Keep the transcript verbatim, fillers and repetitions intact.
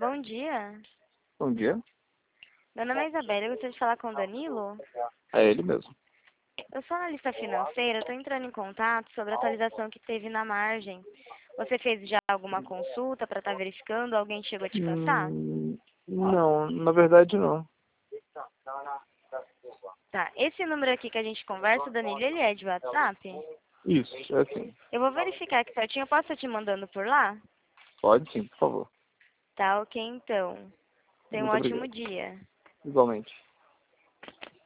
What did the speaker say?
Bom dia. Bom dia. Meu nome é Isabela, eu gostaria de falar com o Danilo. É ele mesmo. Eu sou analista financeira, estou entrando em contato sobre a atualização que teve na margem. Você fez já alguma consulta para estar verificando? Alguém chegou a te passar? Hum, não, na verdade não. Tá, esse número aqui que a gente conversa, Danilo, ele é de WhatsApp? Isso, é assim. Eu vou verificar aqui certinho, eu posso estar te mandando por lá? Pode sim, por favor. Tá, ok então. Tenha um Muito ótimo obrigado. dia. Igualmente.